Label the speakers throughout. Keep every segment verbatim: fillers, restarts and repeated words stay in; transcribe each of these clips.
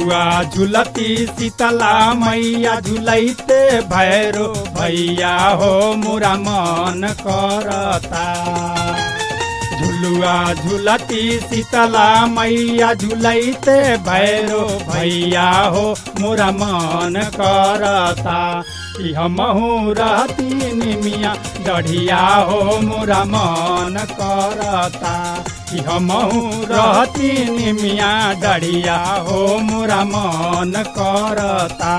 Speaker 1: झुलुआ झुलती शीतला मैया झुलैते भैरो भैया हो मोरा मन करता। झुलुआ झुलती शीतला मैया झुलैते भैरो भैया हो मोरा मन करता। हमहू रहती निमिया डढ़िया हो मोरा मन करता। हमहू रहती निमिया डढ़िया हो मोरा मन करता।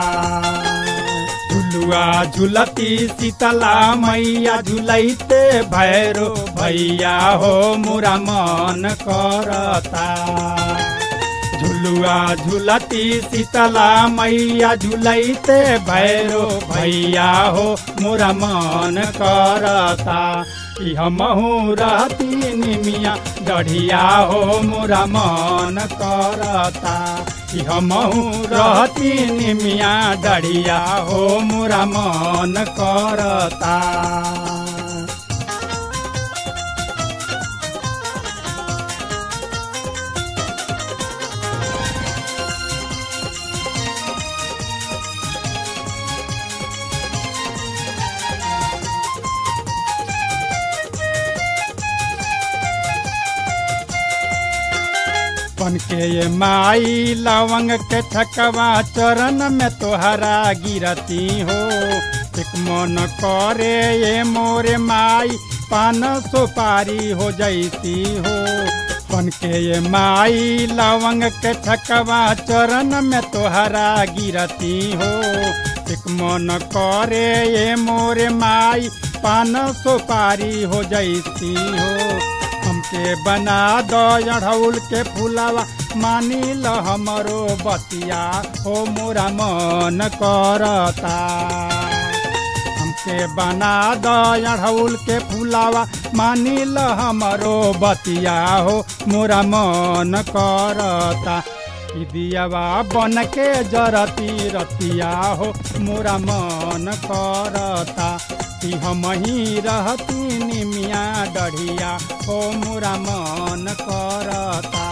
Speaker 1: झुलुआ झुलती शीतला मैया झुलैते भैरो भैया हो मोरा मन करता। झुलुआ झुलती शीतला मैया झुलैते भैरो भैया हो मोरा मन करता। हमहू रहती निमिया डढ़िया हो मोरा मन करता। हमहू रहती निमिया डढ़िया हो मोरा मन करता। बन के ये माई लवंग के ठकवा चरण में तोहरा गिरती हो। एक मन करे ये मोरे माई पान सुपारी हो जैती हो। बन के ये माई लवंग के ठकवा चरण में तोहरा गिरती हो। एक मन करे ये मोरे माई पान सुपारी हो जैती हो। हमके बना दो अड़हुल के फूलवा मानी ल हमरो बतिया हो मोरा मन करता। हमके बना दो अड़हुल के फूलवा मानी ल हमरो बतिया हो मोरा मन करता। दियावा बन के जरती रतिया हो मोरा मन करता। हम ही रहती निमिया डढ़िया हो मोरा मन करता।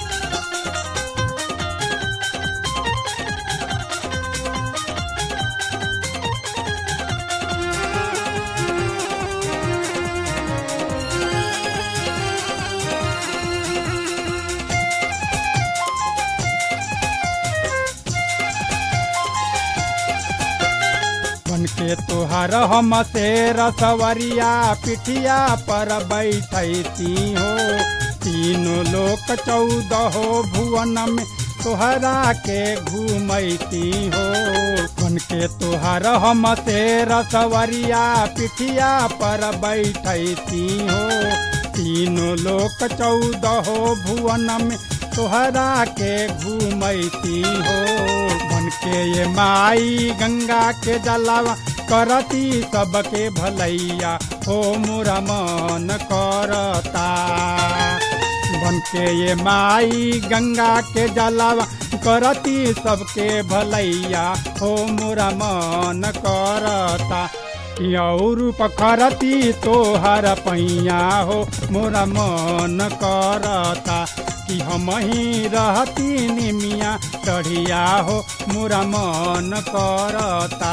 Speaker 1: के तोहर हम से रसवरिया पिठिया पर बैठती हो। तीनों लोक चौदह भुवन में तोहरा के घूमती हो। बन के तोहर हम से रसवरिया पिठिया पर बैठती हो। तीनों लोक चौदह भुवन में तोहरा के घूमती हो। बन के ये माई गंगा के जलावा करती सबके भलैया हो मोरा मन करता। बन के ये माई गंगा के जलावा करती सबके भलैया हो मोरा मन करता। और पखरती तोहर पैया हो मोरा मन करता। कि हम ही रहती निमिया डढ़िया हो मोरा मन करता।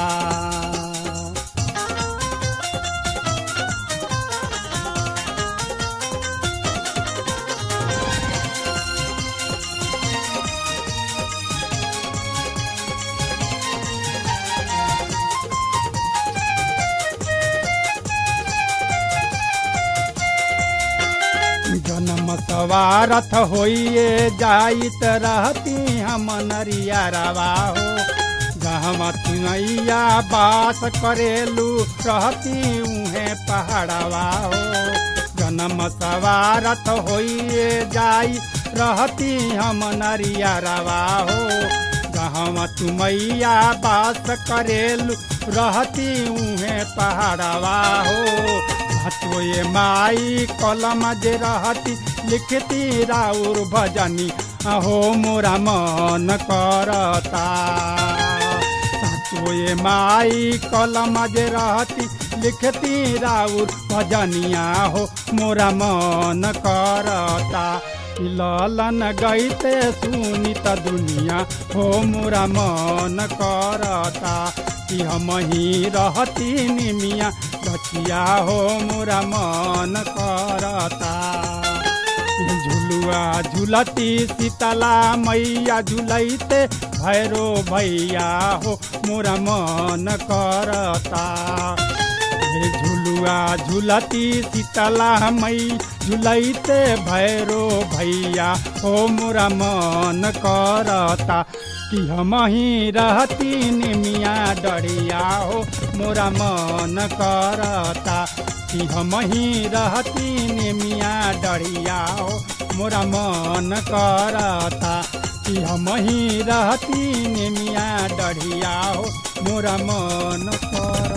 Speaker 1: जन्म सवारथ होइए जाइत रहती हम नरियरवा हो। जहाँ तुनैया बास करेलू रहती उहे पहाड़वा हो। जन्म सवारथ होइए जाई रहती हम नरियरवा हो। जहाँ तुमैया बास करेलू रहती उहे पहाड़वा हो। हतोए माई कलम जे रहती लिखती राउर भजनी हो मोरा मन करता। हतोए माई कलम जे रहती लिखती राउर भजनिया हो मोरा मन करता। कि ललन गईते सुनी त दुनिया हो मोरा मन करता कि हम ही रहती निमिया गछिया हो मोरा मन करता। झुलुआ झुलती शीतला मैया झुलैते भैरो भैया हो मोरा मन करता। झुलुआ झुलती शीतला मई झुलैते भैरो भैया हो मोरा मन करता कि हम ही रहती निमिया डरिया हो मोरा मन करता कि हम ही रहती निमिया डरिया हो मोरा मन करता कि हम ही रहती निमिया डरिया हो मोरा मन कर